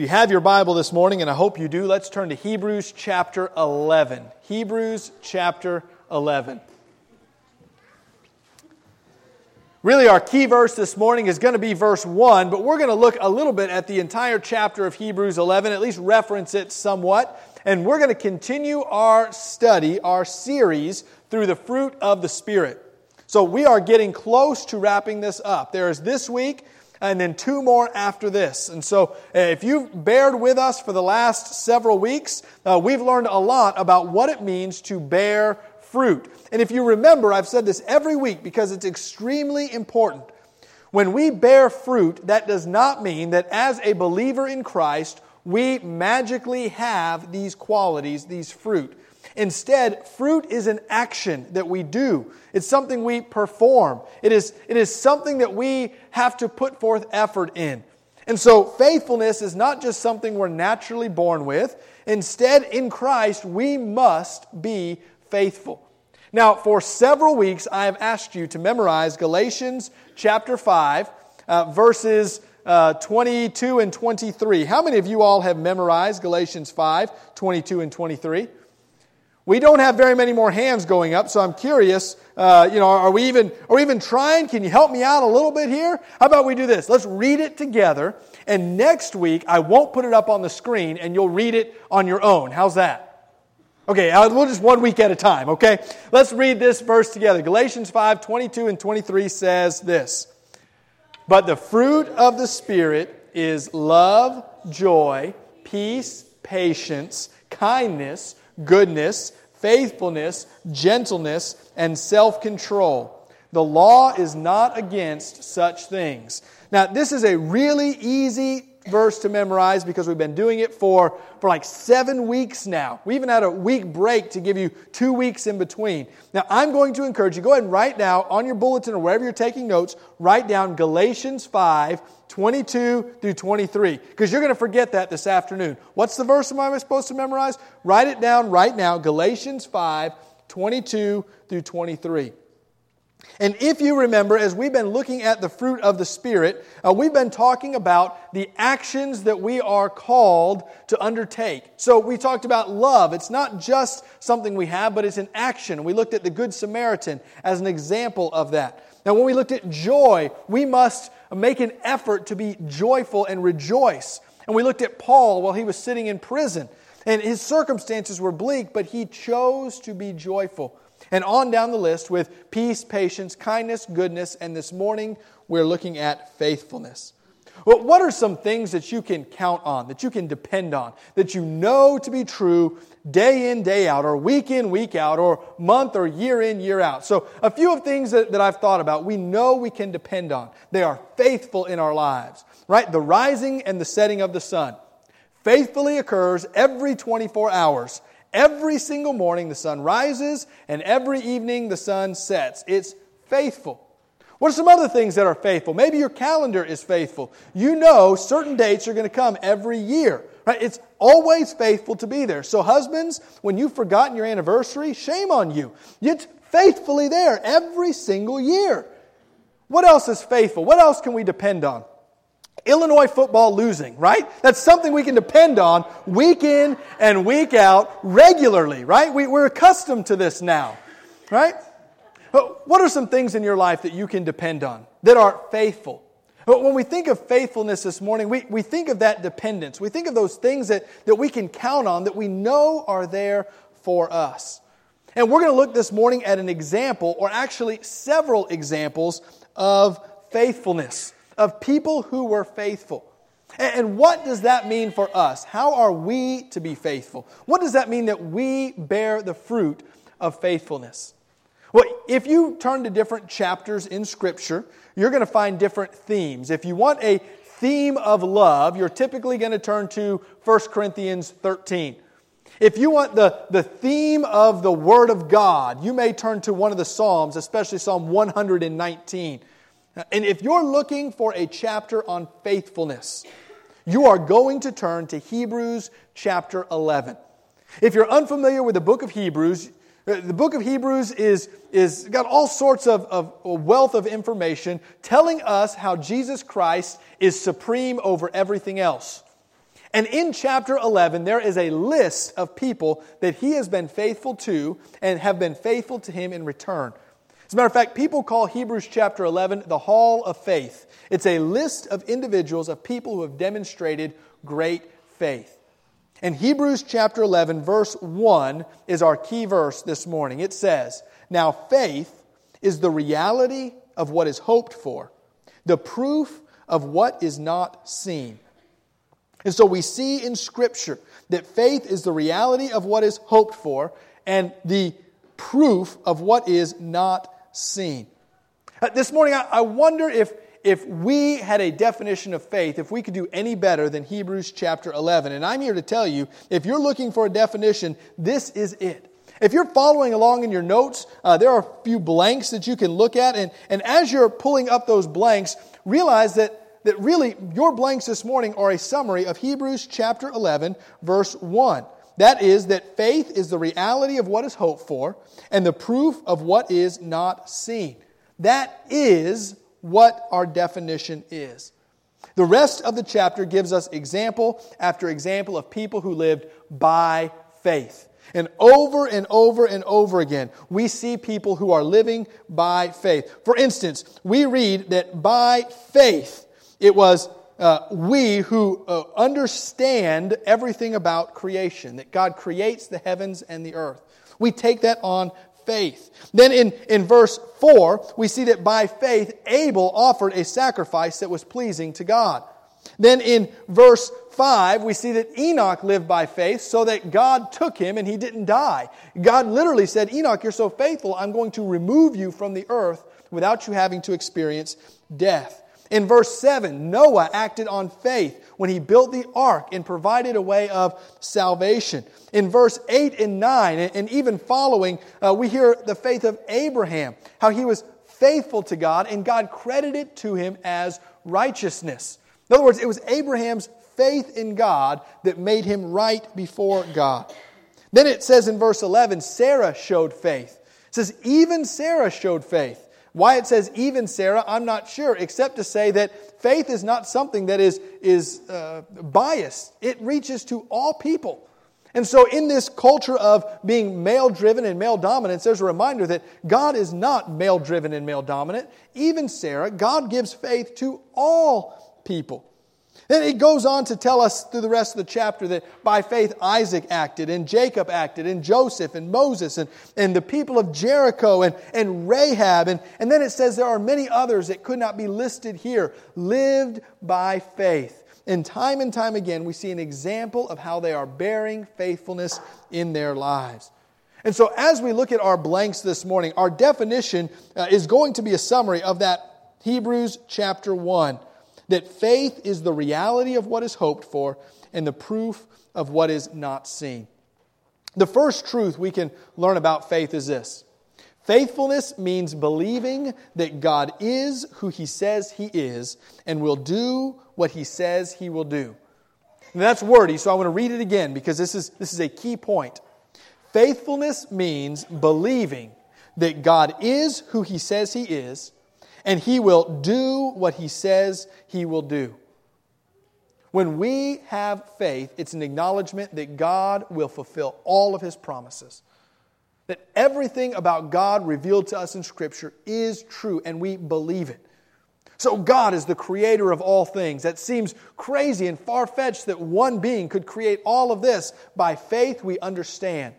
you have your Bible this morning, and I hope you do, let's turn to Hebrews chapter 11. Hebrews chapter 11. Really, our key verse this morning is going to be verse 1, but we're going to look a little bit at the entire chapter of Hebrews 11, at least reference it somewhat, and we're going to continue our study, our series, through the fruit of the Spirit. So we are getting close to wrapping this up. There is this week, and then 2 more after this. And so if you've bared with us for the last several weeks, we've learned a lot about what it means to bear fruit. And if you remember, I've said this every week because it's extremely important. When we bear fruit, that does not mean that as a believer in Christ, we magically have these qualities, these fruit. Instead, fruit is an action that we do. It's something we perform. It is something that we have to put forth effort in. And so faithfulness is not just something we're naturally born with. Instead, in Christ, we must be faithful. Now, for several weeks, I have asked you to memorize Galatians chapter 5, verses 22 and 23. How many of you all have memorized Galatians 5, 22 and 23? We don't have very many more hands going up, so I'm curious, are we even trying? Can you help me out a little bit here? How about we do this? Let's read it together, and next week I won't put it up on the screen, and you'll read it on your own. How's that? Okay, we'll just 1 week at a time, okay? Let's read this verse together. Galatians 5, 22 and 23 says this: "But the fruit of the Spirit is love, joy, peace, patience, kindness, goodness, faithfulness, gentleness, and self-control. The law is not against such things." Now, this is a really easy verse to memorize because we've been doing it for like 7 weeks now. We even had a week break to give you 2 weeks in between. Now, I'm going to encourage you, go ahead and write down on your bulletin or wherever you're taking notes, write down Galatians 5, 22 through 23, because you're going to forget that this afternoon. What's the verse am I supposed to memorize? Write it down right now, Galatians 5, 22 through 23. And if you remember, as we've been looking at the fruit of the Spirit, we've been talking about the actions that we are called to undertake. So we talked about love. It's not just something we have, but it's an action. We looked at the Good Samaritan as an example of that. Now, when we looked at joy, we must make an effort to be joyful and rejoice. And we looked at Paul while he was sitting in prison. And his circumstances were bleak, but he chose to be joyful. And on down the list with peace, patience, kindness, goodness, and this morning we're looking at faithfulness. Well, what are some things that you can count on, that you can depend on, that you know to be true day in, day out, or week in, week out, or month or year in, year out? So a few of things that I've thought about, we know we can depend on. They are faithful in our lives, right? The rising and the setting of the sun faithfully occurs every 24 hours. Every single morning the sun rises, and every evening the sun sets. It's faithful. What are some other things that are faithful? Maybe your calendar is faithful. You know certain dates are going to come every year. Right? It's always faithful to be there. So husbands, when you've forgotten your anniversary, shame on you. It's faithfully there every single year. What else is faithful? What else can we depend on? Illinois football losing, right? That's something we can depend on week in and week out regularly, right? We're accustomed to this now, right? What are some things in your life that you can depend on that are faithful? When we think of faithfulness this morning, we think of that dependence. We think of those things that we can count on, that we know are there for us. And we're going to look this morning at an example, or actually several examples of faithfulness, of people who were faithful. And what does that mean for us? How are we to be faithful? What does that mean that we bear the fruit of faithfulness? Well, if you turn to different chapters in Scripture, you're going to find different themes. If you want a theme of love, you're typically going to turn to 1 Corinthians 13. If you want the theme of the Word of God, you may turn to one of the Psalms, especially Psalm 119. And if you're looking for a chapter on faithfulness, you are going to turn to Hebrews chapter 11. If you're unfamiliar with the book of Hebrews is got all sorts of wealth of information telling us how Jesus Christ is supreme over everything else. And in chapter 11, there is a list of people that he has been faithful to and have been faithful to him in return. As a matter of fact, people call Hebrews chapter 11 the Hall of Faith. It's a list of individuals, of people who have demonstrated great faith. And Hebrews chapter 11, verse 1 is our key verse this morning. It says, "Now faith is the reality of what is hoped for, the proof of what is not seen." And so we see in Scripture that faith is the reality of what is hoped for and the proof of what is not seen. This morning, I wonder if we had a definition of faith, if we could do any better than Hebrews chapter 11. And I'm here to tell you, if you're looking for a definition, this is it. If you're following along in your notes, there are a few blanks that you can look at. And as you're pulling up those blanks, realize that really your blanks this morning are a summary of Hebrews chapter 11, verse 1. That is, that faith is the reality of what is hoped for and the proof of what is not seen. That is what our definition is. The rest of the chapter gives us example after example of people who lived by faith. And over and over and over again, we see people who are living by faith. For instance, we read that by faith, it was we who understand everything about creation, that God creates the heavens and the earth. We take that on faith. Then in verse 4, we see that by faith, Abel offered a sacrifice that was pleasing to God. Then in verse 5, we see that Enoch lived by faith so that God took him and he didn't die. God literally said, "Enoch, you're so faithful, I'm going to remove you from the earth without you having to experience death." In verse 7, Noah acted on faith when he built the ark and provided a way of salvation. In verse 8 and 9, and even following, we hear the faith of Abraham, how he was faithful to God and God credited to him as righteousness. In other words, it was Abraham's faith in God that made him right before God. Then it says in verse 11, Sarah showed faith. It says, even Sarah showed faith. Why it says even Sarah, I'm not sure, except to say that faith is not something that is biased. It reaches to all people. And so in this culture of being male-driven and male-dominance, there's a reminder that God is not male-driven and male-dominant. Even Sarah, God gives faith to all people. Then it goes on to tell us through the rest of the chapter that by faith Isaac acted, and Jacob acted, and Joseph, and Moses, and the people of Jericho, and Rahab. And then it says there are many others that could not be listed here, lived by faith. And time again, we see an example of how they are bearing faithfulness in their lives. And so as we look at our blanks this morning, our definition is going to be a summary of that Hebrews chapter 1. That faith is the reality of what is hoped for and the proof of what is not seen. The first truth we can learn about faith is this. Faithfulness means believing that God is who He says He is and will do what He says He will do. And that's wordy, so I want to read it again because this is a key point. Faithfulness means believing that God is who He says He is and He will do what He says He will do. When we have faith, it's an acknowledgement that God will fulfill all of His promises. That everything about God revealed to us in Scripture is true, and we believe it. So God is the creator of all things. That seems crazy and far-fetched that one being could create all of this. By faith, we understand.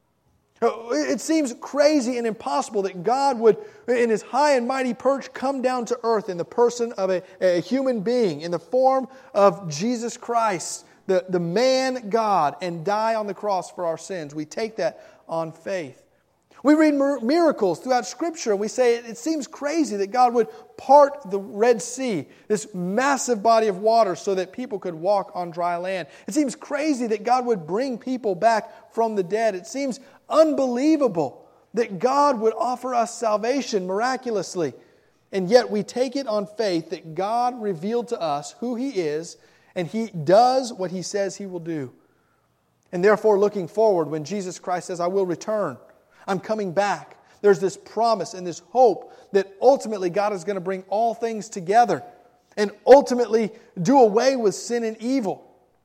It seems crazy and impossible that God would, in His high and mighty perch, come down to earth in the person of a human being, in the form of Jesus Christ, the man God, and die on the cross for our sins. We take that on faith. We read miracles throughout Scripture, and we say it seems crazy that God would part the Red Sea, this massive body of water, so that people could walk on dry land. It seems crazy that God would bring people back from the dead. It seems unbelievable that God would offer us salvation miraculously. And yet we take it on faith that God revealed to us who He is, and He does what He says He will do. And therefore, looking forward, when Jesus Christ says, I will return, I'm coming back, there's this promise and this hope that ultimately God is going to bring all things together and ultimately do away with sin and evil.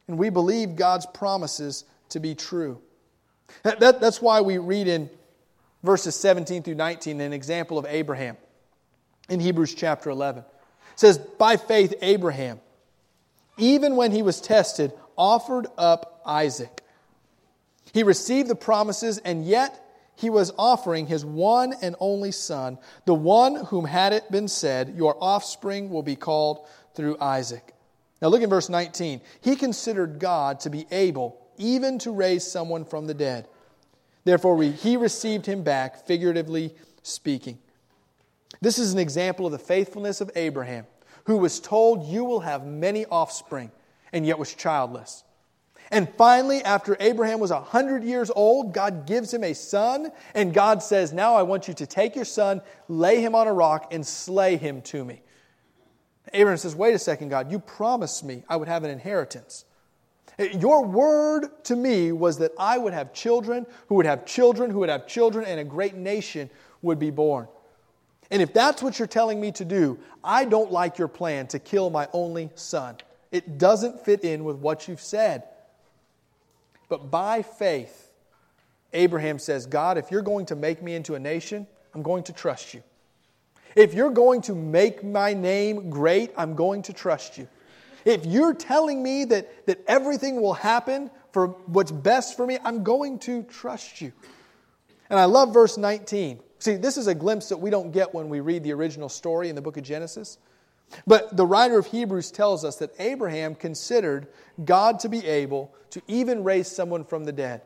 And we believe God's promises to be true. That's why we read in verses 17 through 19 an example of Abraham in Hebrews chapter 11. It says, by faith Abraham, even when he was tested, offered up Isaac. He received the promises, and yet he was offering his one and only son, the one whom had it been said, your offspring will be called through Isaac. Now look in verse 19. He considered God to be able even to raise someone from the dead. Therefore he received him back, figuratively speaking. This is an example of the faithfulness of Abraham, who was told, you will have many offspring, and yet was childless. And finally, after Abraham was 100 years old, God gives him a son, and God says, now I want you to take your son, lay him on a rock, and slay him to me. Abraham says, wait a second, God, you promised me I would have an inheritance. Your word to me was that I would have children, who would have children, who would have children, and a great nation would be born. And if that's what you're telling me to do, I don't like your plan to kill my only son. It doesn't fit in with what you've said. But by faith, Abraham says, God, if you're going to make me into a nation, I'm going to trust you. If you're going to make my name great, I'm going to trust you. If you're telling me that everything will happen for what's best for me, I'm going to trust you. And I love verse 19. See, this is a glimpse that we don't get when we read the original story in the book of Genesis. But the writer of Hebrews tells us that Abraham considered God to be able to even raise someone from the dead.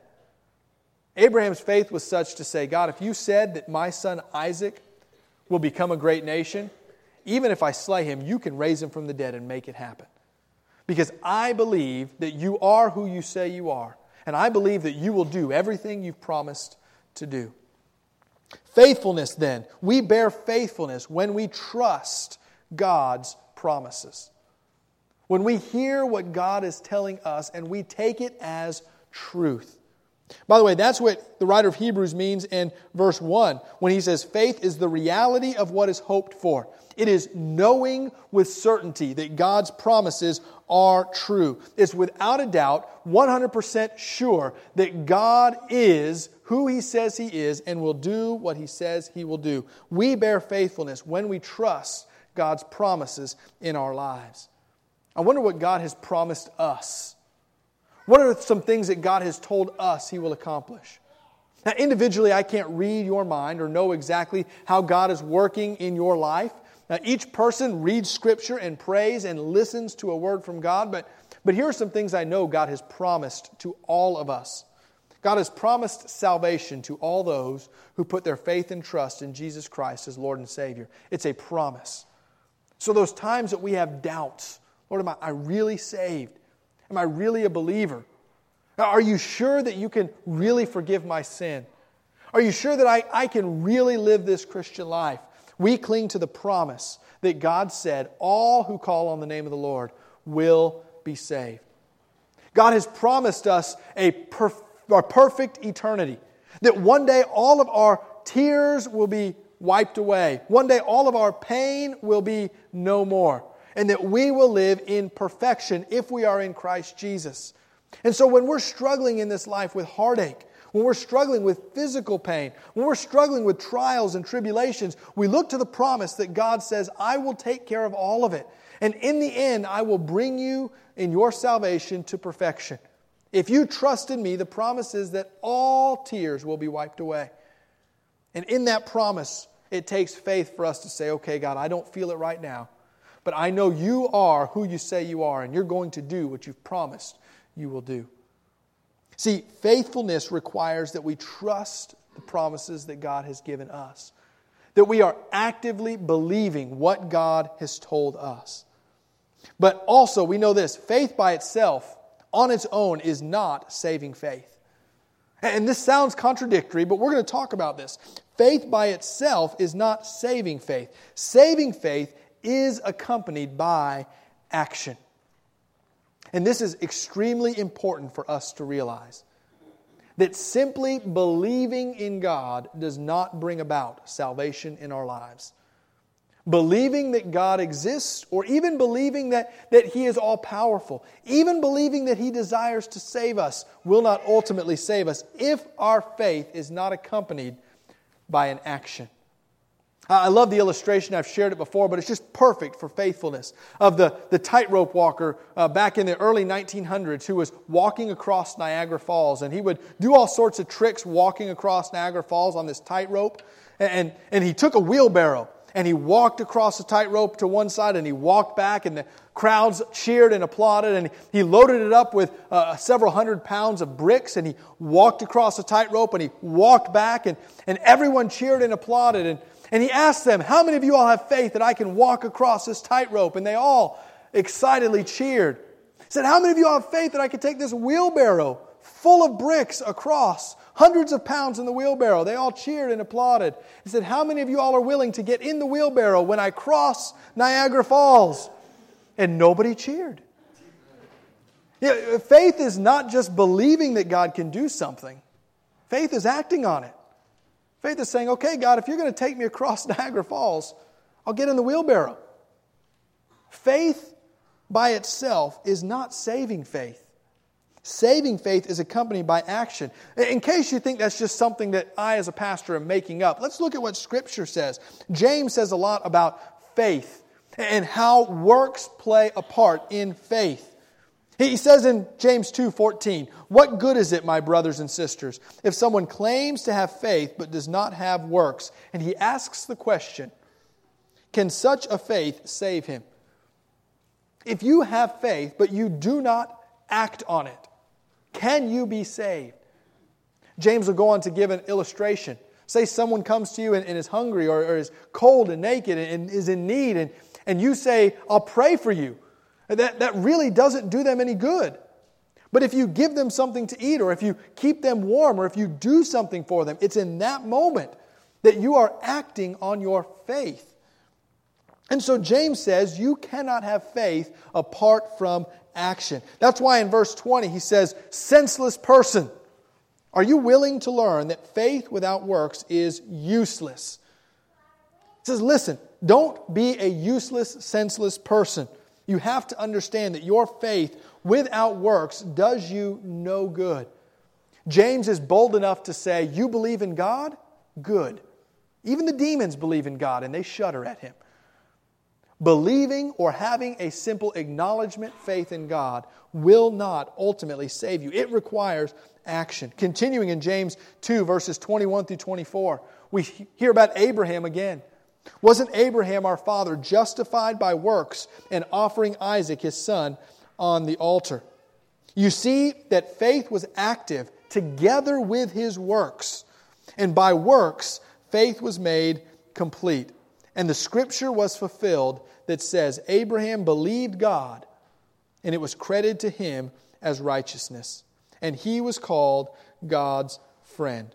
Abraham's faith was such to say, God, if you said that my son Isaac will become a great nation, even if I slay him, you can raise him from the dead and make it happen. Because I believe that you are who you say you are. And I believe that you will do everything you've promised to do. Faithfulness then. We bear faithfulness when we trust God's promises. When we hear what God is telling us and we take it as truth. By the way, that's what the writer of Hebrews means in verse 1 when he says faith is the reality of what is hoped for. It is knowing with certainty that God's promises are true. It's without a doubt 100% sure that God is who He says He is and will do what He says He will do. We bear faithfulness when we trust God's promises in our lives. I wonder what God has promised us. What are some things that God has told us He will accomplish? Now, individually, I can't read your mind or know exactly how God is working in your life. Now, each person reads Scripture and prays and listens to a word from God, but here are some things I know God has promised to all of us. God has promised salvation to all those who put their faith and trust in Jesus Christ as Lord and Savior. It's a promise. So those times that we have doubts, Lord, am I really saved? Am I really a believer? Are you sure that you can really forgive my sin? Are you sure that I can really live this Christian life? We cling to the promise that God said, all who call on the name of the Lord will be saved. God has promised us a perfect eternity. That one day all of our tears will be wiped away. One day all of our pain will be no more. And that we will live in perfection if we are in Christ Jesus. And so when we're struggling in this life with heartache, when we're struggling with physical pain, when we're struggling with trials and tribulations, we look to the promise that God says, I will take care of all of it. And in the end, I will bring you in your salvation to perfection. If you trust in me, the promise is that all tears will be wiped away. And in that promise, it takes faith for us to say, okay, God, I don't feel it right now, but I know you are who you say you are, and you're going to do what you've promised you will do. See, faithfulness requires that we trust the promises that God has given us. That we are actively believing what God has told us. But also, we know this, faith by itself, on its own, is not saving faith. And this sounds contradictory, but we're going to talk about this. Faith by itself is not saving faith. Saving faith is accompanied by action. And this is extremely important for us to realize. That simply believing in God does not bring about salvation in our lives. believing that God exists, or even believing that He is all-powerful, even believing that He desires to save us, will not ultimately save us if our faith is not accompanied by an action. I love the illustration. I've shared it before, but it's just perfect for faithfulness. Of the tightrope walker back in the early 1900s who was walking across Niagara Falls. And he would do all sorts of tricks walking across Niagara Falls on this tightrope. And he took a wheelbarrow and he walked across the tightrope to one side and he walked back and the crowds cheered and applauded. And he loaded it up with several hundred pounds of bricks and he walked across the tightrope and he walked back and everyone cheered and applauded. And he asked them, how many of you all have faith that I can walk across this tightrope? And they all excitedly cheered. He said, how many of you all have faith that I can take this wheelbarrow full of bricks across? Hundreds of pounds in the wheelbarrow. They all cheered and applauded. He said, how many of you all are willing to get in the wheelbarrow when I cross Niagara Falls? And nobody cheered. Faith is not just believing that God can do something. Faith is acting on it. Faith is saying, okay, God, if you're going to take me across Niagara Falls, I'll get in the wheelbarrow. Faith by itself is not saving faith. Saving faith is accompanied by action. In case you think that's just something that I as a pastor am making up, let's look at what Scripture says. James says a lot about faith and how works play a part in faith. He says in James 2:14, what good is it, my brothers and sisters, if someone claims to have faith but does not have works? And he asks the question, can such a faith save him? If you have faith but you do not act on it, can you be saved? James will go on to give an illustration. Say someone comes to you and is hungry or is cold and naked and is in need and you say, I'll pray for you. That really doesn't do them any good. But if you give them something to eat, or if you keep them warm, or if you do something for them, it's in that moment that you are acting on your faith. And so James says you cannot have faith apart from action. That's why in verse 20 he says, senseless person, are you willing to learn that faith without works is useless? He says, listen, don't be a useless, senseless person. You have to understand that your faith without works does you no good. James is bold enough to say, you believe in God? Good. Even the demons believe in God and they shudder at Him. Believing or having a simple acknowledgement faith in God will not ultimately save you. It requires action. Continuing in James 2, verses 21 through 24, we hear about Abraham again. Wasn't Abraham our father justified by works and offering Isaac his son on the altar? You see that faith was active together with his works. And by works, faith was made complete. And the scripture was fulfilled that says, Abraham believed God, and it was credited to him as righteousness. And he was called God's friend.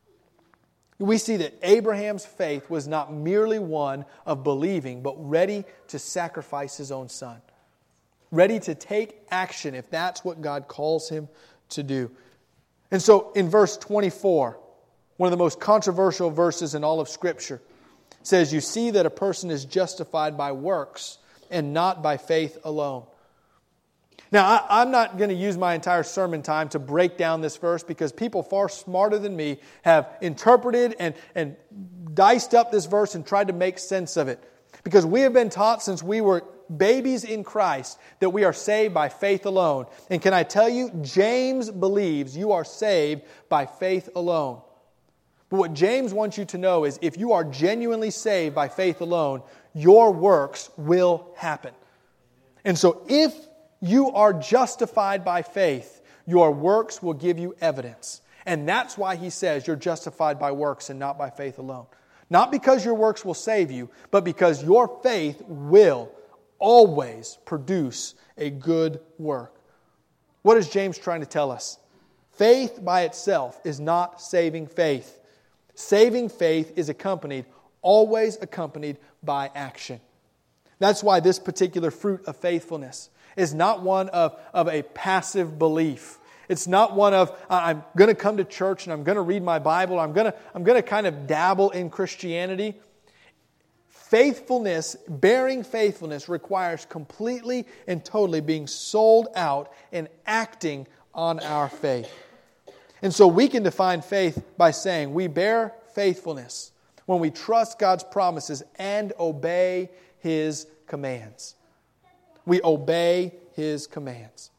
We see that Abraham's faith was not merely one of believing, but ready to sacrifice his own son. Ready to take action if that's what God calls him to do. And so in verse 24, one of the most controversial verses in all of Scripture, says, you see that a person is justified by works and not by faith alone. Now, I'm not going to use my entire sermon time to break down this verse because people far smarter than me have interpreted and diced up this verse and tried to make sense of it. Because we have been taught since we were babies in Christ that we are saved by faith alone. And can I tell you, James believes you are saved by faith alone. But what James wants you to know is if you are genuinely saved by faith alone, your works will happen. And so if you are justified by faith, your works will give you evidence. And that's why he says you're justified by works and not by faith alone. Not because your works will save you, but because your faith will always produce a good work. What is James trying to tell us? Faith by itself is not saving faith. Saving faith is always accompanied by action. That's why this particular fruit of faithfulness is not one of a passive belief. It's not one of, I'm going to come to church and I'm going to read my Bible. I'm going to kind of dabble in Christianity. faithfulness, bearing faithfulness, requires completely and totally being sold out and acting on our faith. And so we can define faith by saying we bear faithfulness when we trust God's promises and obey His commands. We obey His commands.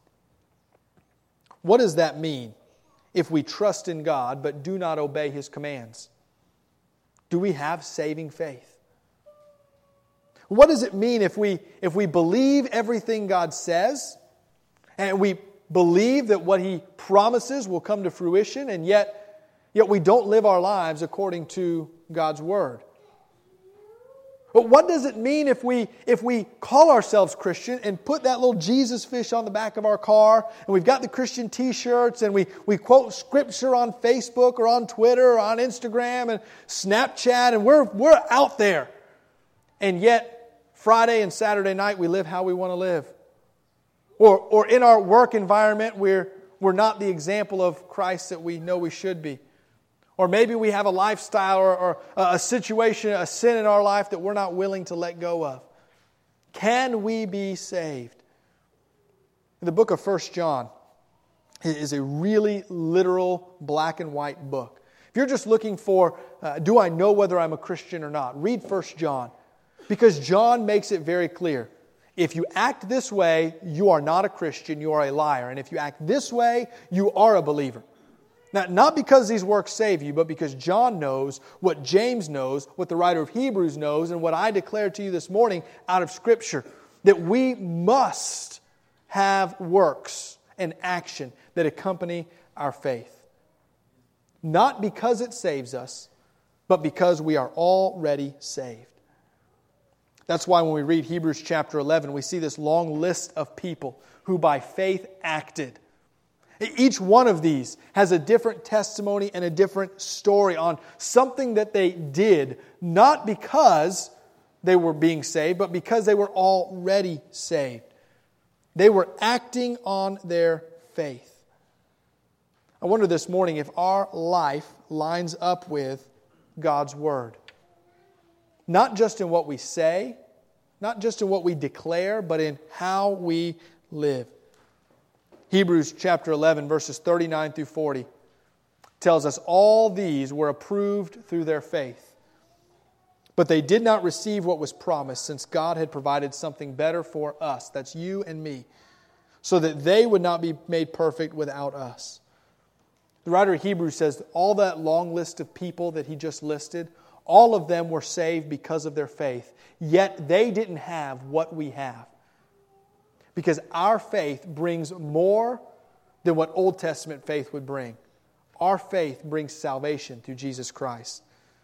What does that mean if we trust in God but do not obey His commands? Do we have saving faith? What does it mean if we believe everything God says and we believe that what He promises will come to fruition and yet we don't live our lives according to God's Word? But what does it mean if we call ourselves Christian and put that little Jesus fish on the back of our car and we've got the Christian t-shirts and we quote Scripture on Facebook or on Twitter or on Instagram and Snapchat and we're out there, and yet Friday and Saturday night we live how we want to live? Or in our work environment we're not the example of Christ that we know we should be. Or maybe we have a lifestyle or a situation, a sin in our life that we're not willing to let go of. Can we be saved? The book of 1 John is a really literal black and white book. If you're just looking for, do I know whether I'm a Christian or not, read 1 John. Because John makes it very clear. If you act this way, you are not a Christian, you are a liar. And if you act this way, you are a believer. Now, not because these works save you, but because John knows what James knows, what the writer of Hebrews knows, and what I declared to you this morning out of Scripture, that we must have works and action that accompany our faith. Not because it saves us, but because we are already saved. That's why when we read Hebrews chapter 11, we see this long list of people who by faith acted. Each one of these has a different testimony and a different story on something that they did, not because they were being saved, but because they were already saved. They were acting on their faith. I wonder this morning if our life lines up with God's Word. Not just in what we say, not just in what we declare, but in how we live. Hebrews chapter 11, verses 39 through 40 tells us all these were approved through their faith. But they did not receive what was promised, since God had provided something better for us, that's you and me, so that they would not be made perfect without us. The writer of Hebrews says all that long list of people that he just listed, all of them were saved because of their faith, yet they didn't have what we have. Because our faith brings more than what Old Testament faith would bring. Our faith brings salvation through Jesus Christ.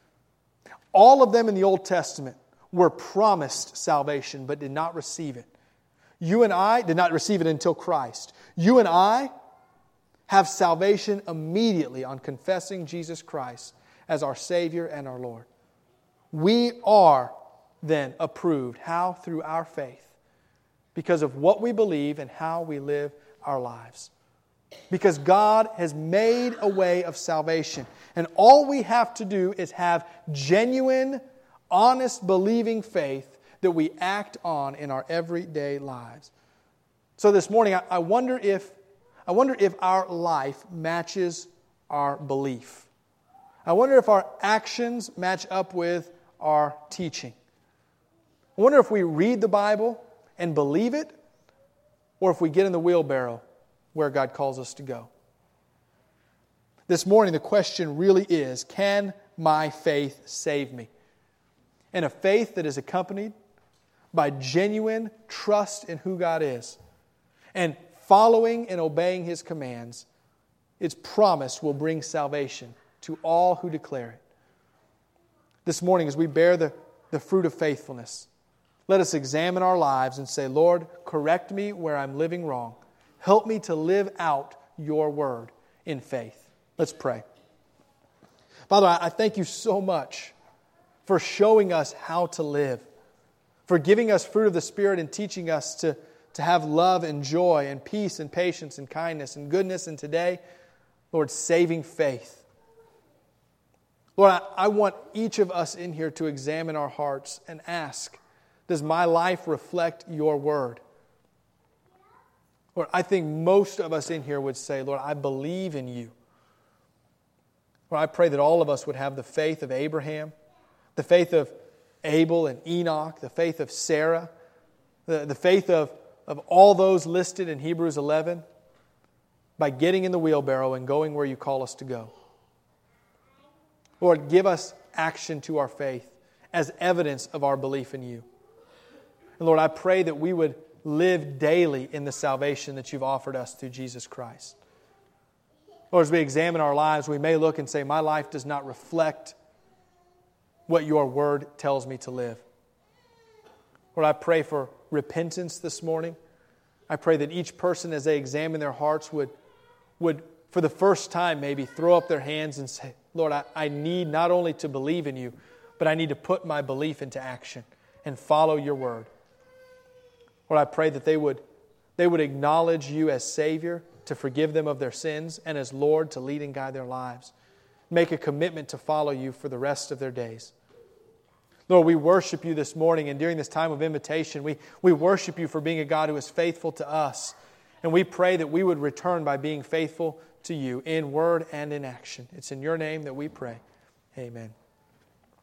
All of them in the Old Testament were promised salvation but did not receive it. You and I did not receive it until Christ. You and I have salvation immediately on confessing Jesus Christ as our Savior and our Lord. We are then approved. How? Through our faith. Because of what we believe and how we live our lives. Because God has made a way of salvation. And all we have to do is have genuine, honest, believing faith that we act on in our everyday lives. So this morning, I wonder if our life matches our belief. I wonder if our actions match up with our teaching. I wonder if we read the Bible and believe it, or if we get in the wheelbarrow where God calls us to go. This morning, the question really is, can my faith save me? And a faith that is accompanied by genuine trust in who God is and following and obeying His commands, its promise will bring salvation to all who declare it. This morning, as we bear the fruit of faithfulness, let us examine our lives and say, Lord, correct me where I'm living wrong. Help me to live out your word in faith. Let's pray. Father, I thank you so much for showing us how to live, for giving us fruit of the Spirit and teaching us to have love and joy and peace and patience and kindness and goodness, and today, Lord, saving faith. Lord, I want each of us in here to examine our hearts and ask, does my life reflect your word? Lord, I think most of us in here would say, Lord, I believe in you. Lord, I pray that all of us would have the faith of Abraham, the faith of Abel and Enoch, the faith of Sarah, the faith of all those listed in Hebrews 11, by getting in the wheelbarrow and going where you call us to go. Lord, give us action to our faith as evidence of our belief in you. And Lord, I pray that we would live daily in the salvation that you've offered us through Jesus Christ. Lord, as we examine our lives, we may look and say, my life does not reflect what your word tells me to live. Lord, I pray for repentance this morning. I pray that each person, as they examine their hearts, would for the first time maybe throw up their hands and say, Lord, I need not only to believe in you, but I need to put my belief into action and follow your word. Lord, I pray that they would acknowledge you as Savior, to forgive them of their sins, and as Lord, to lead and guide their lives. Make a commitment to follow you for the rest of their days. Lord, we worship you this morning, and during this time of invitation, we worship you for being a God who is faithful to us. And we pray that we would return by being faithful to you in word and in action. It's in your name that we pray. Amen.